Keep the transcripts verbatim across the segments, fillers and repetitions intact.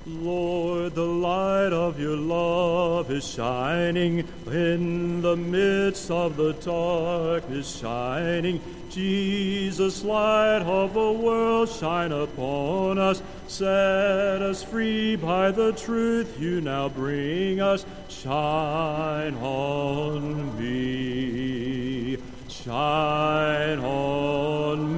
Lord, the light of your love is shining in the midst of the darkness shining. Jesus, light of the world, shine upon us. Set us free by the truth you now bring us. Shine on me. Shine on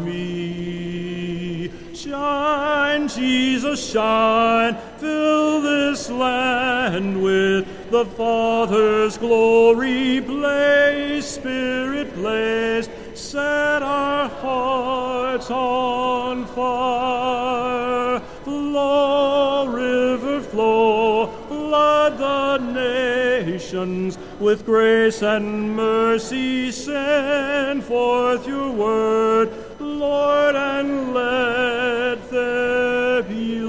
me. Shine, Jesus, shine. Fill this land with the Father's glory. Blaze, Spirit, blaze. Set our hearts on fire. Flow, river, flow. Flood the nations with grace and mercy. Send forth your word, Lord, and let there be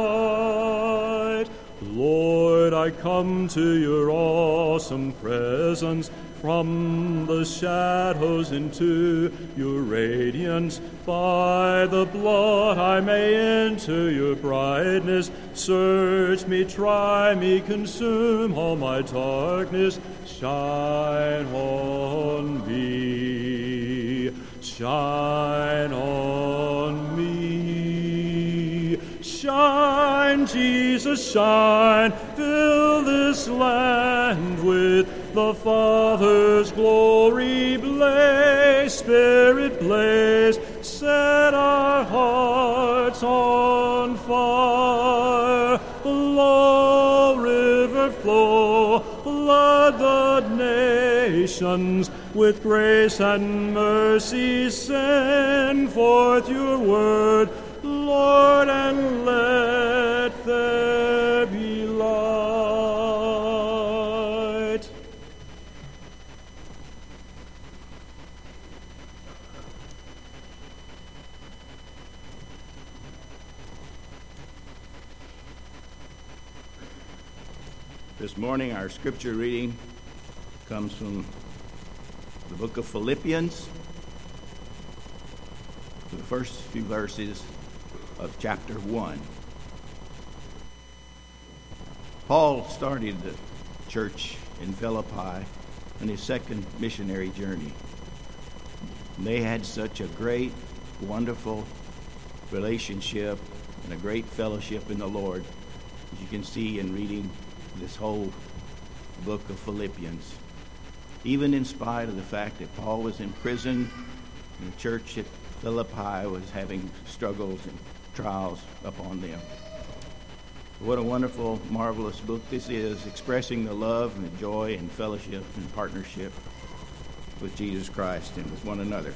light. Lord, I come to your awesome presence, from the shadows into your radiance. By the blood I may enter your brightness. Search me, try me, consume all my darkness. Shine on me. Shine on me. Shine, Jesus, shine. Fill this land with the Father's glory. Blaze, Spirit, blaze. Set our hearts on fire. Flow, river, flow. Flood the nations with grace and mercy. Send forth your word, Lord, and let there be light. This morning, our scripture reading comes from the book of Philippians, the first few verses of chapter one. Paul started the church in Philippi on his second missionary journey. They had such a great, wonderful relationship and a great fellowship in the Lord, as you can see in reading this whole book of Philippians. Even in spite of the fact that Paul was in prison and the church at Philippi was having struggles and trials upon them. What a wonderful, marvelous book this is, expressing the love and the joy and fellowship and partnership with Jesus Christ and with one another.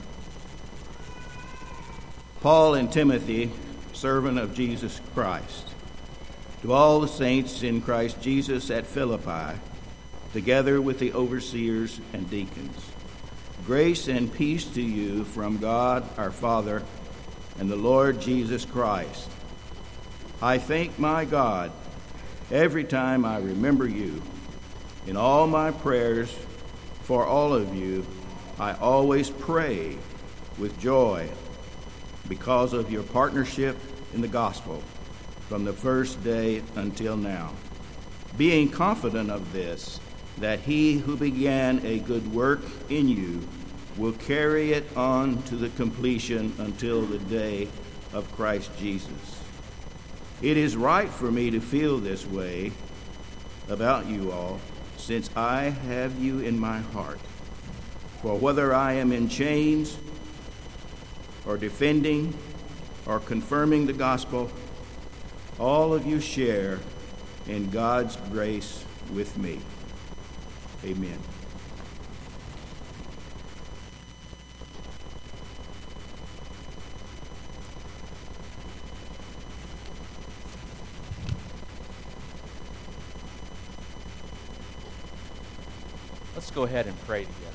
Paul and Timothy, servant of Jesus Christ, to all the saints in Christ Jesus at Philippi, together with the overseers and deacons. Grace and peace to you from God our Father and the Lord Jesus Christ. I thank my God every time I remember you. In all my prayers for all of you, I always pray with joy because of your partnership in the gospel from the first day until now, being confident of this, that he who began a good work in you will carry it on to the completion until the day of Christ Jesus. It is right for me to feel this way about you all, since I have you in my heart. For whether I am in chains or defending or confirming the gospel, all of you share in God's grace with me. Amen. Let's go ahead and pray together.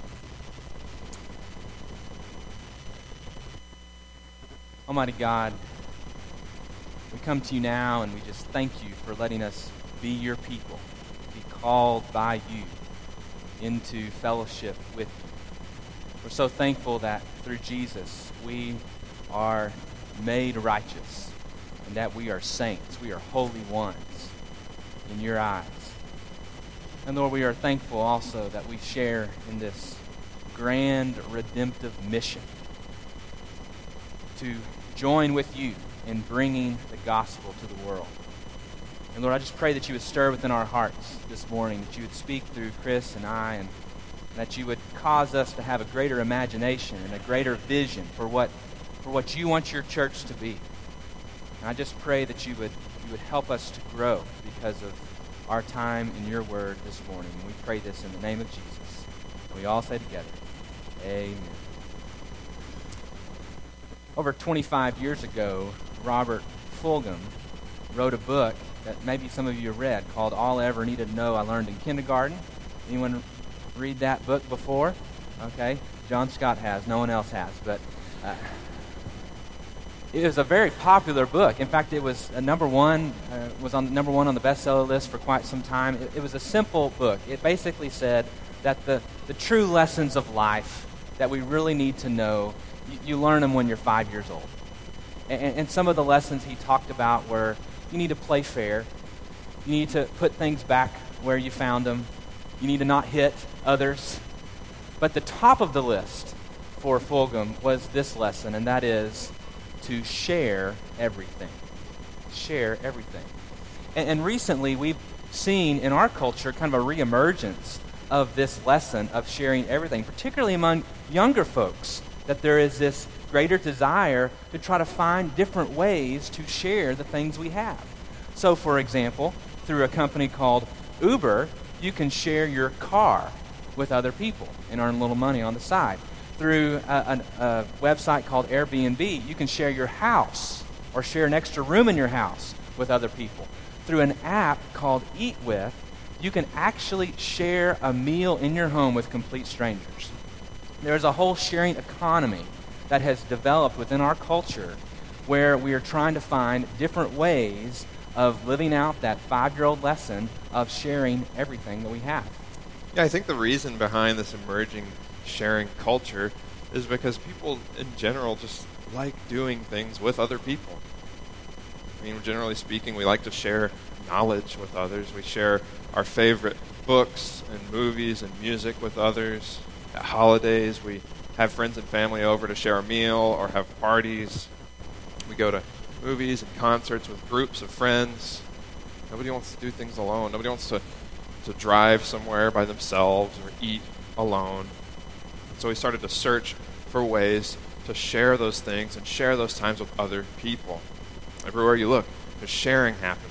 Almighty God, we come to you now and we just thank you for letting us be your people, be called by you into fellowship with you. We're so thankful that through Jesus we are made righteous. and that we are saints. We are holy ones in your eyes. And Lord, we are thankful also that we share in this grand redemptive mission to join with you in bringing the gospel to the world. And Lord, I just pray that you would stir within our hearts this morning, that you would speak through Chris and I, and that you would cause us to have a greater imagination and a greater vision for what for what you want your church to be. And I just pray that you would you would help us to grow because of our time in your word this morning. And we pray this in the name of Jesus. And we all say together, amen. Over twenty-five years ago, Robert Fulghum wrote a book that maybe some of you have read called All I Ever Needed to Know I Learned in Kindergarten. Anyone read that book before? Okay, John Scott has. No one else has. But uh, it was a very popular book. In fact, it was a number one, uh, was on number one on the bestseller list for quite some time. It, it was a simple book. It basically said that the, the true lessons of life that we really need to know, you, you learn them when you're five years old. And, and some of the lessons he talked about were you need to play fair. You need to put things back where you found them. You need to not hit others. But the top of the list for Fulghum was this lesson, and that is to share everything. Share everything. And, and recently we've seen in our culture kind of a reemergence of this lesson of sharing everything, particularly among younger folks, that there is this greater desire to try to find different ways to share the things we have. So, for example, through a company called Uber, you can share your car with other people and earn a little money on the side. Through a, a, a website called Airbnb, you can share your house or share an extra room in your house with other people. Through an app called Eat With, you can actually share a meal in your home with complete strangers. There's a whole sharing economy that has developed within our culture where we are trying to find different ways of living out that five-year-old lesson of sharing everything that we have. Yeah, I think the reason behind this emerging sharing culture is because people in general just like doing things with other people. I mean, generally speaking, we like to share knowledge with others. We share our favorite books and movies and music with others. At holidays, we have friends and family over to share a meal or have parties. We go to movies and concerts with groups of friends. Nobody wants to do things alone. Nobody wants to, to drive somewhere by themselves or eat alone. So we started to search for ways to share those things and share those times with other people. Everywhere you look, there's sharing happening.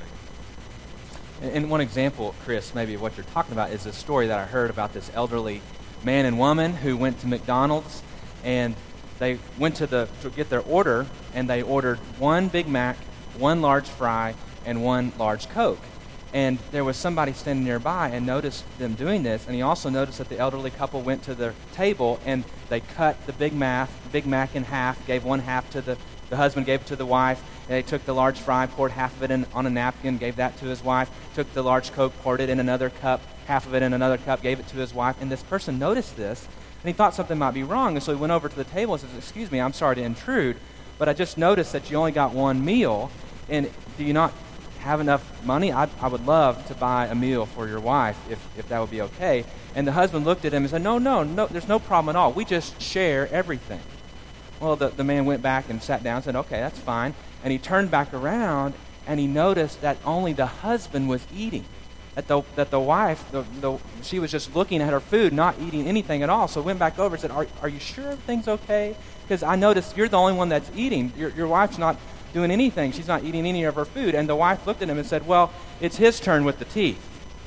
And one example, Chris, maybe of what you're talking about is a story that I heard about this elderly man and woman who went to McDonald's, and they went to the to get their order, and they ordered one Big Mac, one large fry, and one large Coke. And there was somebody standing nearby and noticed them doing this, and he also noticed that the elderly couple went to their table and they cut the Big Mac, Big Mac in half, gave one half to the, the husband, gave it to the wife, and they took the large fry, poured half of it in on a napkin, gave that to his wife, took the large Coke, poured it in another cup, half of it in another cup, gave it to his wife, and this person noticed this, and he thought something might be wrong, and so he went over to the table and says, "Excuse me, I'm sorry to intrude, but I just noticed that you only got one meal, and do you not have enough money? I, I would love to buy a meal for your wife, if, if that would be okay." And the husband looked at him and said, no, no, no, there's no problem at all. We just share everything. Well, the, the man went back and sat down and said, okay, that's fine. And he turned back around, and he noticed that only the husband was eating. That the, that the wife, the, the, she was just looking at her food, not eating anything at all. So went back over and said, are, are you sure everything's okay? Because I noticed you're the only one that's eating. Your, your wife's not doing anything. She's not eating any of her food. And the wife looked at him and said, well, it's his turn with the teeth.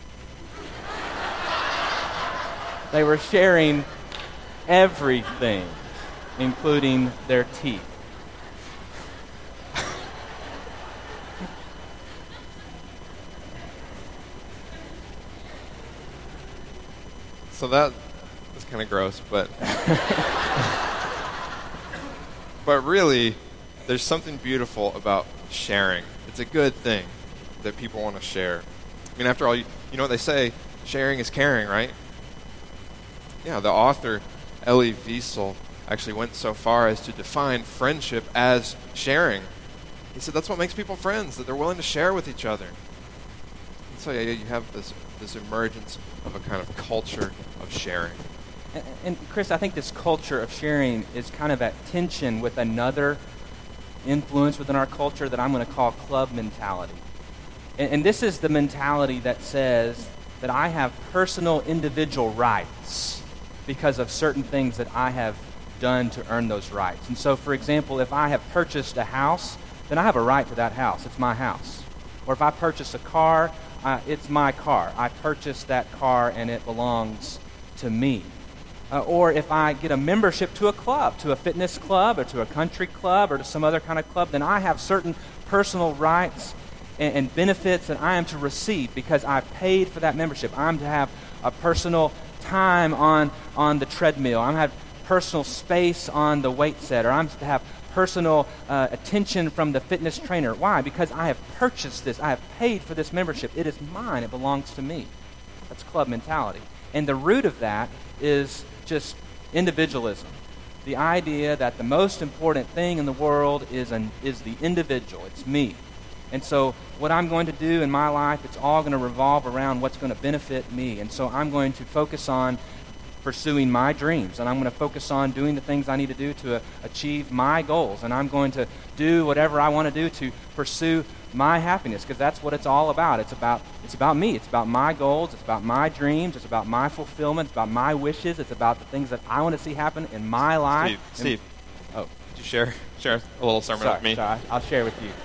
They were sharing everything, including their teeth. So that is kind of gross, but but really, there's something beautiful about sharing. It's a good thing that people want to share. I mean, after all, you, you know what they say, sharing is caring, right? Yeah, the author, Elie Wiesel, actually went so far as to define friendship as sharing. He said that's what makes people friends, that they're willing to share with each other. And so yeah, you have this, this emergence of a kind of culture of sharing. And, and Chris, I think this culture of sharing is kind of at tension with another influence within our culture that I'm going to call club mentality. And, and this is the mentality that says that I have personal individual rights because of certain things that I have done to earn those rights. And so, for example, if I have purchased a house, then I have a right to that house. It's my house. Or if I purchase a car, uh, it's my car. I purchased that car and it belongs to me. Uh, or if I get a membership to a club, to a fitness club or to a country club or to some other kind of club, then I have certain personal rights and, and benefits that I am to receive because I paid for that membership. I'm to have a personal time on, on the treadmill. I'm to have personal space on the weight set, or I'm to have personal uh, attention from the fitness trainer. Why? Because I have purchased this. I have paid for this membership. It is mine. It belongs to me. That's club mentality. And the root of that is just individualism. The idea that the most important thing in the world is an, is the individual. It's me. And so what I'm going to do in my life, it's all going to revolve around what's going to benefit me. And so I'm going to focus on pursuing my dreams, and I'm going to focus on doing the things I need to do to uh, achieve my goals, and I'm going to do whatever I want to do to pursue my happiness, because that's what it's all about. It's about it's about me. It's about my goals. It's about my dreams. It's about my fulfillment. It's about my wishes. It's about the things that I want to see happen in my life. Steve, Steve, oh, could you share share a little sermon sorry, with me? Sorry, I'll share with you.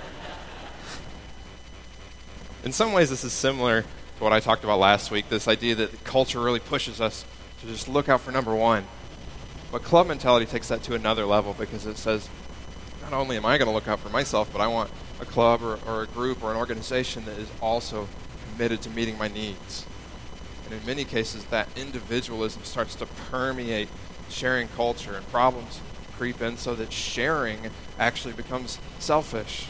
In some ways, this is similar to what I talked about last week, this idea that the culture really pushes us to just look out for number one. But club mentality takes that to another level because it says, not only am I going to look out for myself, but I want a club or, or a group or an organization that is also committed to meeting my needs. And in many cases, that individualism starts to permeate sharing culture, and problems creep in so that sharing actually becomes selfish.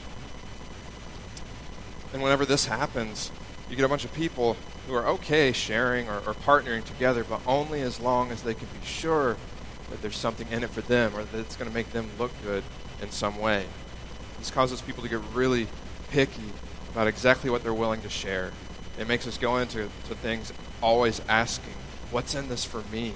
And whenever this happens, you get a bunch of people who are okay sharing or, or partnering together, but only as long as they can be sure that there's something in it for them or that it's going to make them look good in some way. This causes people to get really picky about exactly what they're willing to share. It makes us go into to things always asking, what's in this for me?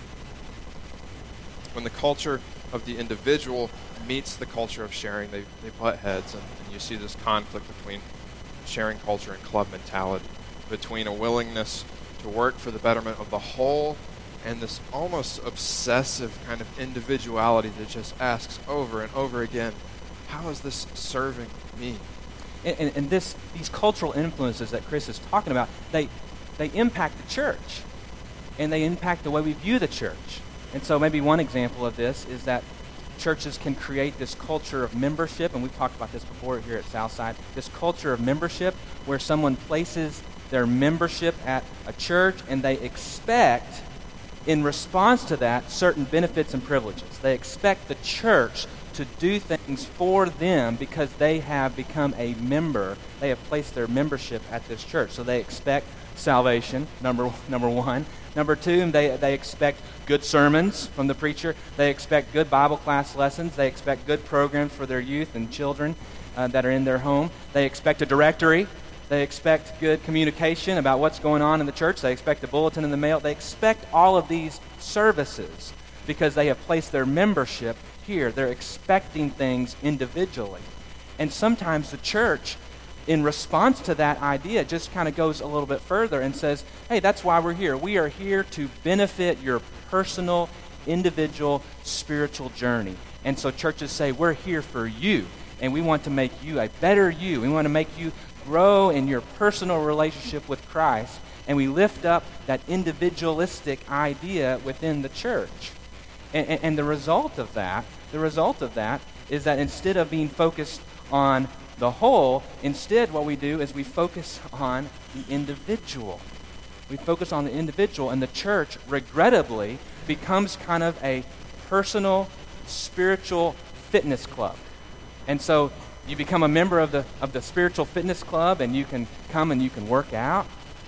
When the culture of the individual meets the culture of sharing, they, they butt heads, and, and you see this conflict between sharing culture and club mentality, between a willingness to work for the betterment of the whole and this almost obsessive kind of individuality that just asks over and over again, how is this serving me? And, and, and this, these cultural influences that Chris is talking about, they, they impact the church, and they impact the way we view the church. And so maybe one example of this is that churches can create this culture of membership, and we've talked about this before here at Southside, this culture of membership where someone places their membership at a church and they expect, in response to that, certain benefits and privileges. They expect the church to do things for them because they have become a member. They have placed their membership at this church. So they expect salvation, number number one. Number two, they, they expect good sermons from the preacher. They expect good Bible class lessons. They expect good programs for their youth and children uh, that are in their home. They expect a directory. They expect good communication about what's going on in the church. They expect a bulletin in the mail. They expect all of these services because they have placed their membership here. They're expecting things individually. And sometimes the church, in response to that idea, just kind of goes a little bit further and says, hey, that's why we're here. We are here to benefit your personal, individual, spiritual journey. And so churches say, we're here for you, and we want to make you a better you. We want to make you grow in your personal relationship with Christ, and we lift up that individualistic idea within the church. And, and, and the result of that, the result of that is that instead of being focused on the whole, instead what we do is we focus on the individual. We focus on the individual, and the church, regrettably, becomes kind of a personal, spiritual fitness club. And so you become a member of the of the spiritual fitness club, and you can come and you can work out,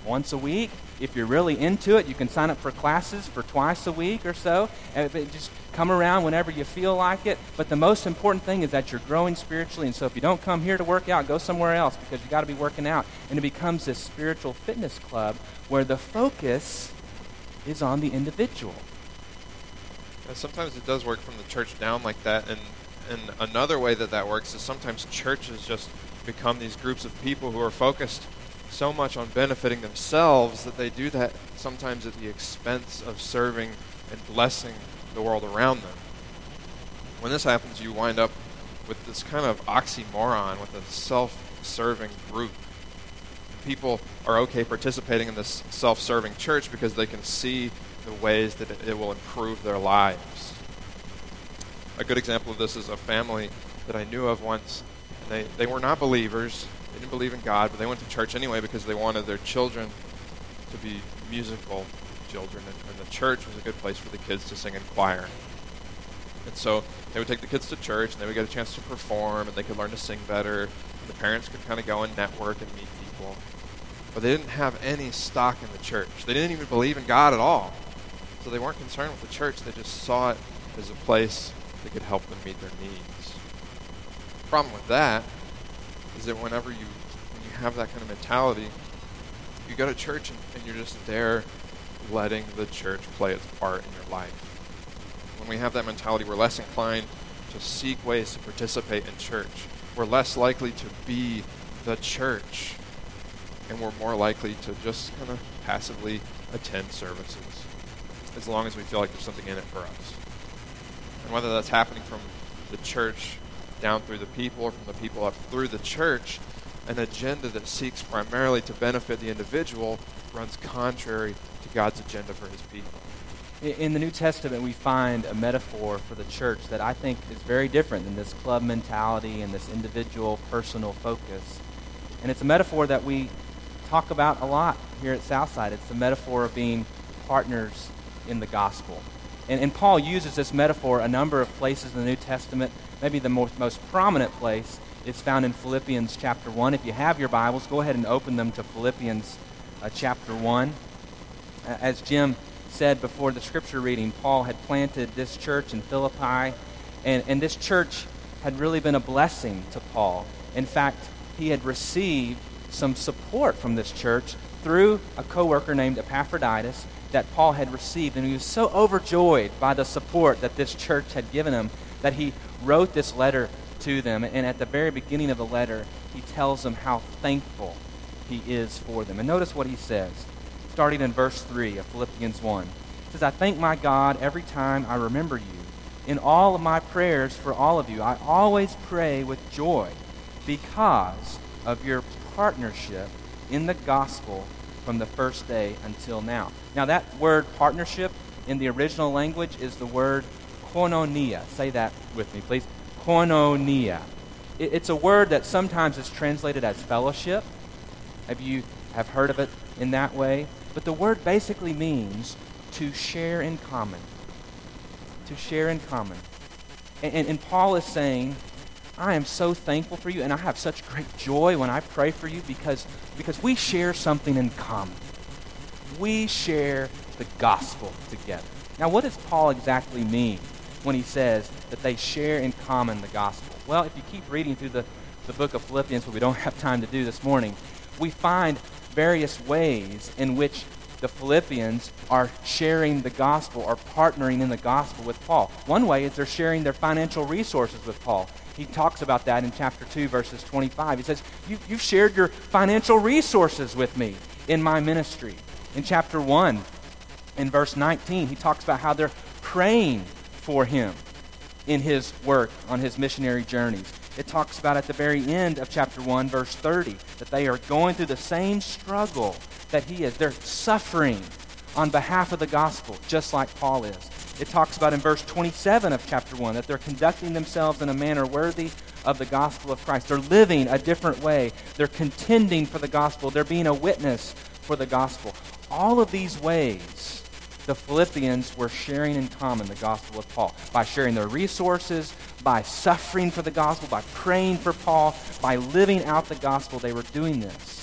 once a week. If you're really into it, you can sign up for classes for twice a week or so. And just come around whenever you feel like it. But the most important thing is that you're growing spiritually. And so if you don't come here to work out, go somewhere else because you got to be working out. And it becomes this spiritual fitness club where the focus is on the individual. Yeah, sometimes it does work from the church down like that. And, and another way that that works is sometimes churches just become these groups of people who are focused so much on benefiting themselves that they do that sometimes at the expense of serving and blessing the world around them. When this happens, you wind up with this kind of oxymoron with a self-serving group. People are okay participating in this self-serving church because they can see the ways that it, it will improve their lives. A good example of this is a family that I knew of once. They, they were not believers. They didn't believe in God, but they went to church anyway because they wanted their children to be musical children, and, and the church was a good place for the kids to sing in choir. And so they would take the kids to church, and they would get a chance to perform, and they could learn to sing better, and the parents could kind of go and network and meet people. But they didn't have any stock in the church. They didn't even believe in God at all. So they weren't concerned with the church. They just saw it as a place that could help them meet their needs. The problem with that is that whenever you when you have that kind of mentality, you go to church and, and you're just there letting the church play its part in your life. When we have that mentality, we're less inclined to seek ways to participate in church. We're less likely to be the church, and we're more likely to just kind of passively attend services, as long as we feel like there's something in it for us. And whether that's happening from the church down through the people or from the people up through the church, an agenda that seeks primarily to benefit the individual runs contrary to God's agenda for his people. In the New Testament, we find a metaphor for the church that I think is very different than this club mentality and this individual, personal focus. And it's a metaphor that we talk about a lot here at Southside. It's the metaphor of being partners in the gospel. And, and Paul uses this metaphor a number of places in the New Testament. Maybe the most, most prominent place is found in Philippians chapter one. If you have your Bibles, go ahead and open them to Philippians uh, chapter one. Uh, as Jim said before the scripture reading, Paul had planted this church in Philippi, and, and this church had really been a blessing to Paul. In fact, he had received some support from this church through a co-worker named Epaphroditus that Paul had received, and he was so overjoyed by the support that this church had given him that he wrote this letter to them, and at the very beginning of the letter, he tells them how thankful he is for them. And notice what he says, starting in verse three of Philippians one. He says, "I thank my God every time I remember you. In all of my prayers for all of you, I always pray with joy because of your partnership in the gospel from the first day until now." Now that word partnership in the original language is the word koinonia. Say that with me, please. Koinonia. It, it's a word that sometimes is translated as fellowship. Maybe you have heard of it in that way. But the word basically means to share in common. To share in common. And, and, and Paul is saying, I am so thankful for you, and I have such great joy when I pray for you because, because we share something in common. We share the gospel together. Now, what does Paul exactly mean when he says that they share in common the gospel? Well, if you keep reading through the, the book of Philippians, what we don't have time to do this morning, we find various ways in which the Philippians are sharing the gospel or partnering in the gospel with Paul. One way is they're sharing their financial resources with Paul. He talks about that in chapter two, verses twenty-five. He says, you, you've shared your financial resources with me in my ministry. In chapter one, in verse nineteen, he talks about how they're praying for him in his work on his missionary journeys. It talks about at the very end of chapter one, verse thirty, that they are going through the same struggle that he is. They're suffering on behalf of the gospel, just like Paul is. It talks about in verse twenty-seven of chapter one that they're conducting themselves in a manner worthy of the gospel of Christ. They're living a different way. They're contending for the gospel. They're being a witness for the gospel. All of these ways, the Philippians were sharing in common the gospel of Paul by sharing their resources, by suffering for the gospel, by praying for Paul, by living out the gospel. They were doing this.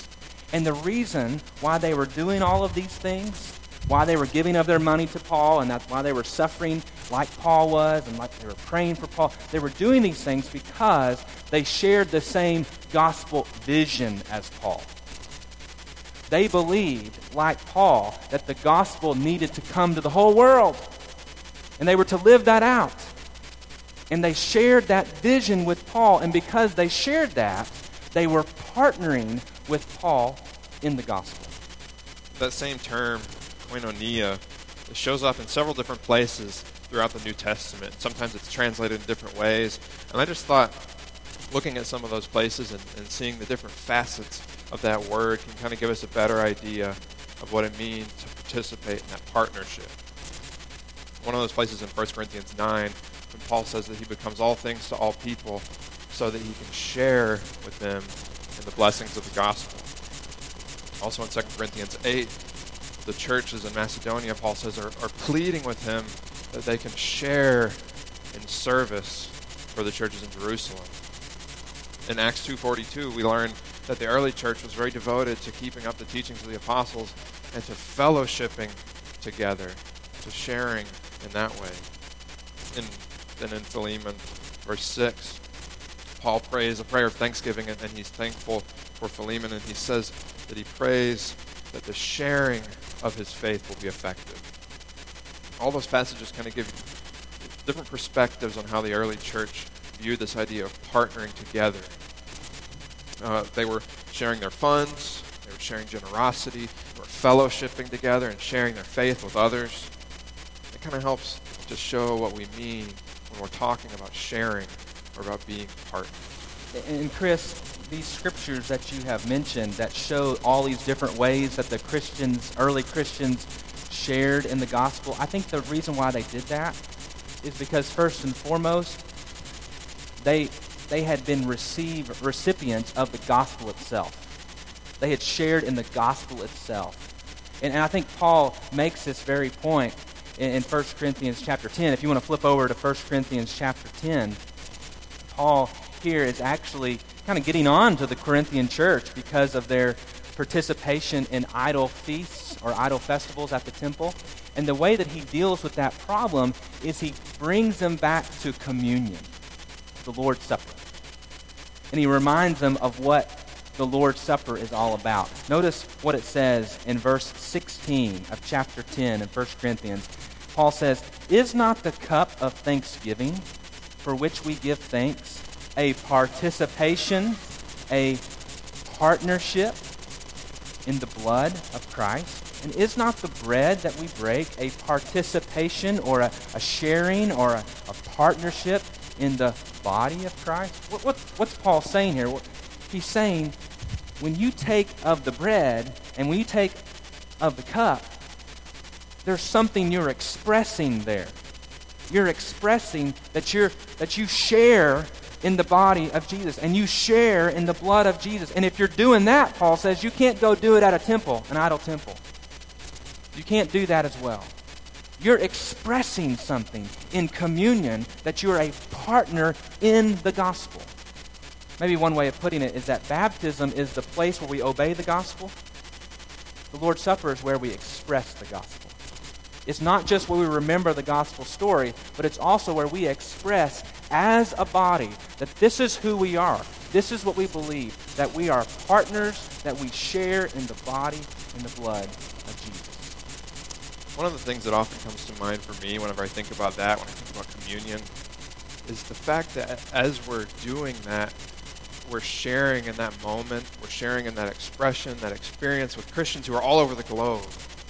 And the reason why they were doing all of these things, why they were giving of their money to Paul, and that's why they were suffering like Paul was, and like they were praying for Paul, they were doing these things because they shared the same gospel vision as Paul. They believed, like Paul, that the gospel needed to come to the whole world. And they were to live that out. And they shared that vision with Paul. And because they shared that, they were partnering with Paul in the gospel. That same term, koinonia, it shows up in several different places throughout the New Testament. Sometimes it's translated in different ways. And I just thought, looking at some of those places and, and seeing the different facets of that word can kind of give us a better idea of what it means to participate in that partnership. One of those places in First Corinthians nine, when Paul says that he becomes all things to all people so that he can share with them in the blessings of the gospel. Also in Second Corinthians eight, the churches in Macedonia, Paul says, are, are pleading with him that they can share in service for the churches in Jerusalem. In Acts two forty-two, we learn that the early church was very devoted to keeping up the teachings of the apostles and to fellowshipping together, to sharing in that way. And then in Philemon, verse six, Paul prays a prayer of thanksgiving, and, and he's thankful for Philemon, and he says that he prays that the sharing of his faith will be effective. All those passages kind of give different perspectives on how the early church viewed this idea of partnering together. Uh, they were sharing their funds, they were sharing generosity, they were fellowshipping together and sharing their faith with others. It kind of helps to show what we mean when we're talking about sharing or about being partners. And Chris, these scriptures that you have mentioned that show all these different ways that the Christians, early Christians, shared in the gospel, I think the reason why they did that is because first and foremost, they they had been receive, recipients of the gospel itself. They had shared in the gospel itself. And, and I think Paul makes this very point in, in First Corinthians chapter ten. If you want to flip over to First Corinthians chapter ten, Paul here is actually kind of getting on to the Corinthian church because of their participation in idol feasts or idol festivals at the temple. And the way that he deals with that problem is he brings them back to communion, the Lord's Supper. And he reminds them of what the Lord's Supper is all about. Notice what it says in verse sixteen of chapter ten in First Corinthians. Paul says, "Is not the cup of thanksgiving for which we give thanks a participation, a partnership in the blood of Christ? And is not the bread that we break a participation or a, a sharing or a, a partnership in the body of Christ?" What, what, what's Paul saying here? What, he's saying when you take of the bread and when you take of the cup, there's something you're expressing there. You're expressing that you're that you share in the body of Jesus, and you share in the blood of Jesus. And if you're doing that, Paul says, you can't go do it at a temple, an idol temple. You can't do that as well. You're expressing something in communion that you're a partner in the gospel. Maybe one way of putting it is that baptism is the place where we obey the gospel. The Lord's Supper is where we express the gospel. It's not just where we remember the gospel story, but it's also where we express as a body that this is who we are. This is what we believe, that we are partners, that we share in the body and the blood of Jesus. One of the things that often comes to mind for me whenever I think about that, when I think about communion, is the fact that as we're doing that, we're sharing in that moment, we're sharing in that expression, that experience with Christians who are all over the globe.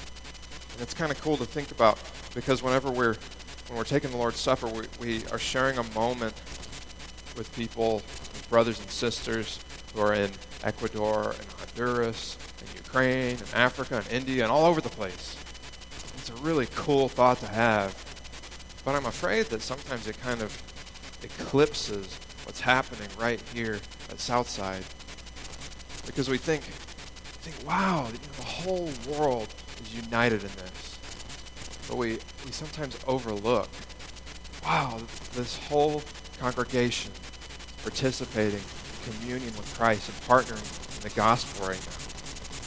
And it's kind of cool to think about, because whenever we're when we're taking the Lord's Supper, we, we are sharing a moment with people, with brothers and sisters who are in Ecuador and Honduras and Ukraine and Africa and India and all over the place. It's a really cool thought to have. But I'm afraid that sometimes it kind of eclipses what's happening right here at Southside. Because we think, think wow, you know, the whole world is united in this. But we, we sometimes overlook, wow, this whole congregation participating in communion with Christ and partnering in the gospel right now.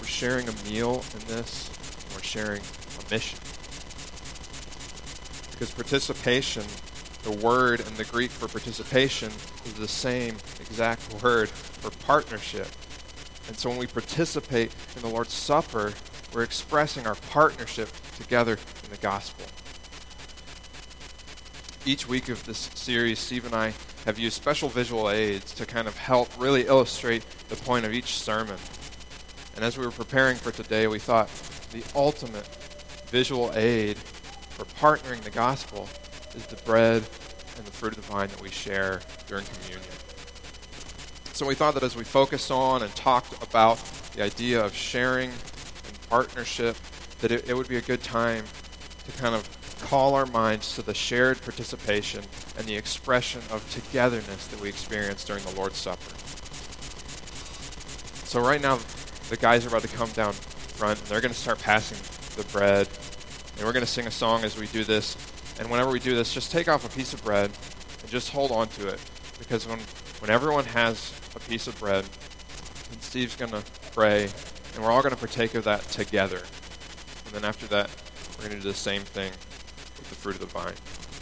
We're sharing a meal in this, and we're sharing a mission. Because participation, the word in the Greek for participation is the same exact word for partnership. And so when we participate in the Lord's Supper, we're expressing our partnership together in the gospel. Each week of this series, Steve and I have used special visual aids to kind of help really illustrate the point of each sermon. And as we were preparing for today, we thought the ultimate visual aid for partnering the gospel is the bread and the fruit of the vine that we share during communion. So we thought that as we focused on and talked about the idea of sharing and partnership, that it, it would be a good time to kind of call our minds to the shared participation and the expression of togetherness that we experience during the Lord's Supper. So right now, the guys are about to come down front, and they're going to start passing the bread, and we're going to sing a song as we do this. And whenever we do this, just take off a piece of bread and just hold on to it, because when when everyone has a piece of bread, then Steve's going to pray, and we're all going to partake of that together. And then after that, we're going to do the same thing with the fruit of the vine.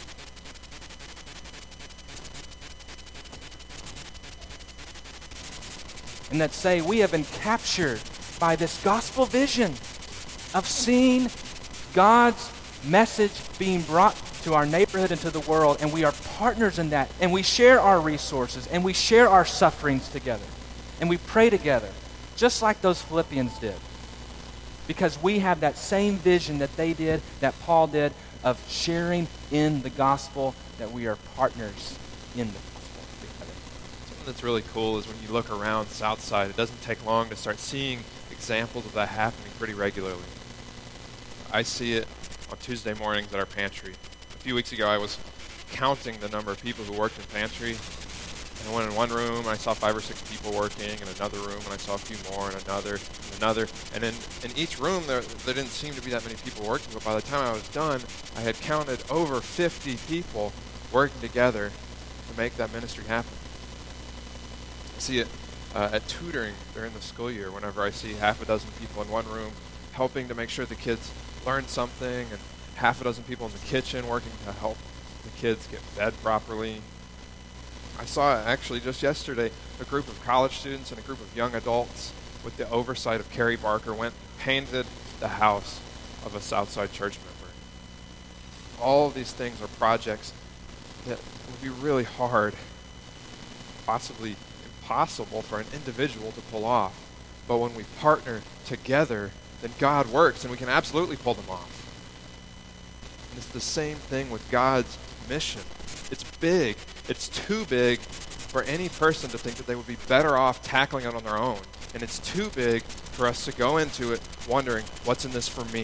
And that say, we have been captured by this gospel vision of seeing God's message being brought to our neighborhood and to the world, and we are partners in that, and we share our resources, and we share our sufferings together, and we pray together, just like those Philippians did, because we have that same vision that they did, that Paul did, of sharing in the gospel, that we are partners in the gospel together. Something that's really cool is when you look around Southside, it doesn't take long to start seeing examples of that happening pretty regularly. I see it on Tuesday mornings at our pantry. A few weeks ago, I was counting the number of people who worked in pantry, and I went in one room, and I saw five or six people working, in another room, and I saw a few more, and another, and another, and in, in each room, there, there didn't seem to be that many people working, but by the time I was done, I had counted over fifty people working together to make that ministry happen. I see it uh, at tutoring during the school year, whenever I see half a dozen people in one room helping to make sure the kids learn something, and half a dozen people in the kitchen working to help the kids get fed properly. I saw actually just yesterday a group of college students and a group of young adults with the oversight of Carrie Barker went and painted the house of a Southside church member. All of these things are projects that would be really hard, possibly impossible for an individual to pull off. But when we partner together, then God works, and we can absolutely pull them off. And it's the same thing with God's mission. It's big. It's too big for any person to think that they would be better off tackling it on their own. And it's too big for us to go into it wondering, what's in this for me?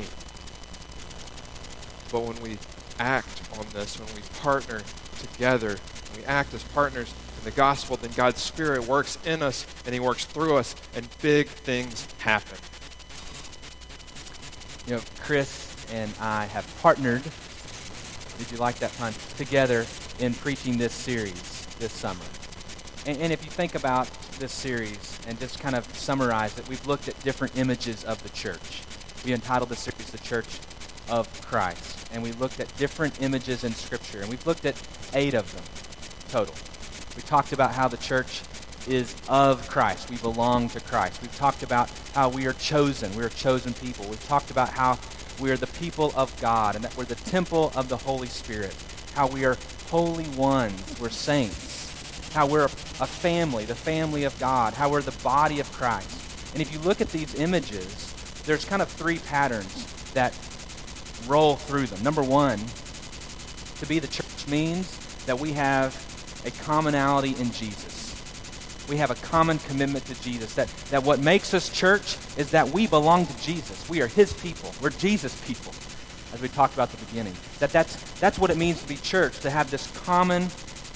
But when we act on this, when we partner together, when we act as partners in the gospel, then God's Spirit works in us, and He works through us, and big things happen. You know, Chris and I have partnered, did you like that pun, together in preaching this series this summer. And, and if you think about this series and just kind of summarize it, we've looked at different images of the church. We entitled the series The Church of Christ. And we looked at different images in Scripture. And we've looked at eight of them total. We talked about how the church is of Christ. We belong to Christ. We've talked about how we are chosen. We are chosen people. We've talked about how we are the people of God and that we're the temple of the Holy Spirit. How we are holy ones. We're saints. How we're a family, the family of God. How we're the body of Christ. And if you look at these images, there's kind of three patterns that roll through them. Number one, to be the church means that we have a commonality in Jesus. We have a common commitment to Jesus. That, that what makes us church is that we belong to Jesus. We are His people. We're Jesus' people, as we talked about at the beginning. That that's, that's what it means to be church, to have this common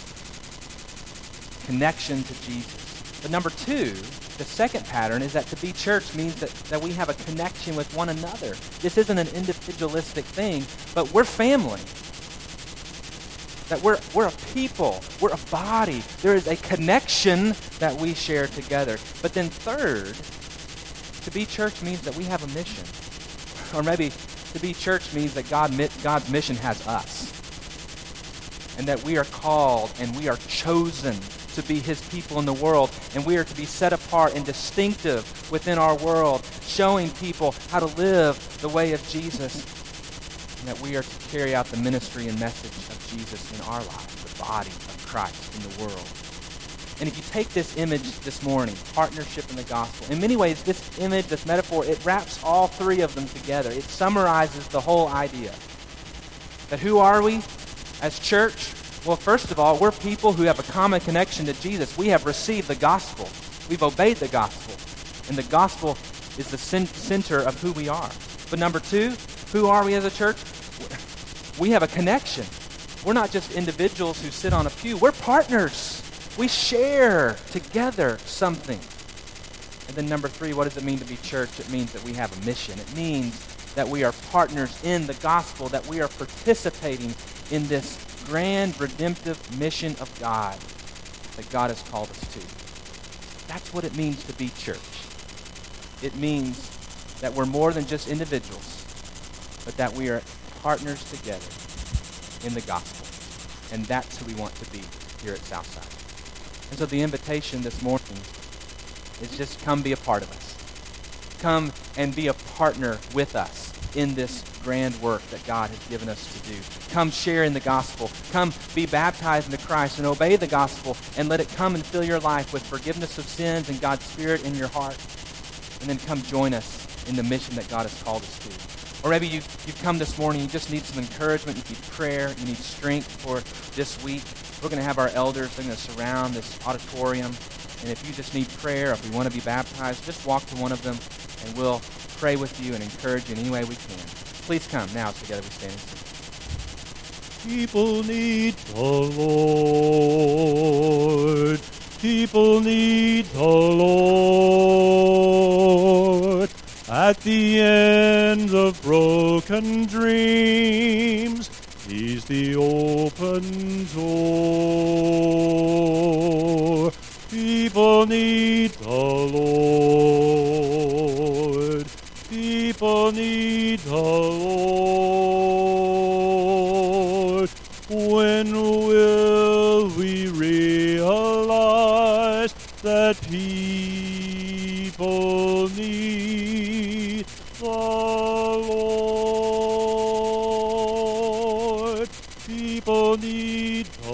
connection to Jesus. But number two, the second pattern is that to be church means that, that we have a connection with one another. This isn't an individualistic thing, but we're family. That we're, we're a people. We're a body. There is a connection that we share together. But then third, to be church means that we have a mission. Or maybe to be church means that God, God's mission has us. And that we are called and we are chosen to be his people in the world. And we are to be set apart and distinctive within our world, showing people how to live the way of Jesus. And that we are to carry out the ministry and message of Jesus in our lives, the body of Christ in the world. And if you take this image this morning, partnership in the gospel, in many ways this image, this metaphor, it wraps all three of them together. It summarizes the whole idea. That who are we as church? Well, first of all, we're people who have a common connection to Jesus. We have received the gospel. We've obeyed the gospel. And the gospel is the center of who we are. But number two, who are we as a church? We have a connection. We're not just individuals who sit on a pew. We're partners. We share together something. And then number three, what does it mean to be church? It means that we have a mission. It means that we are partners in the gospel, that we are participating in this grand redemptive mission of God that God has called us to. That's what it means to be church. It means that we're more than just individuals, but that we are partners together in the gospel. And that's who we want to be here at Southside. And so the invitation this morning is just come be a part of us. Come and be a partner with us in this grand work that God has given us to do. Come share in the gospel. Come be baptized into Christ and obey the gospel and let it come and fill your life with forgiveness of sins and God's Spirit in your heart. And then come join us in the mission that God has called us to. Or maybe you, you've come this morning, you just need some encouragement, you need prayer, you need strength for this week. We're going to have our elders, they're going to surround this auditorium. And if you just need prayer, if you want to be baptized, just walk to one of them and we'll pray with you and encourage you in any way we can. Please come now as together we stand and sing. People need the Lord. People need the Lord. At the end of broken dreams, He's the open door. People need the Lord. People need the Lord. When will we realize that people need the Lord? People need the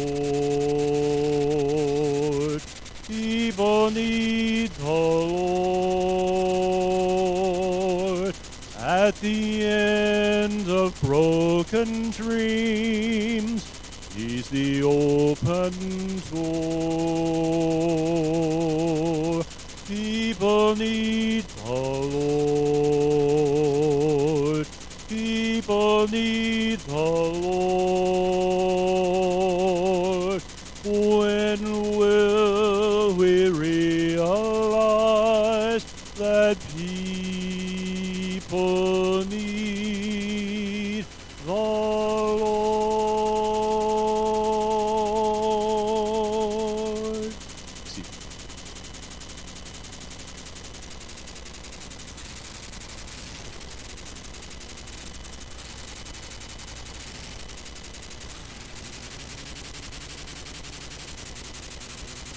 Lord. People need the Lord. At the end of broken dreams, He's the open door. People need the Lord. People need the Lord. When will we realize that people need the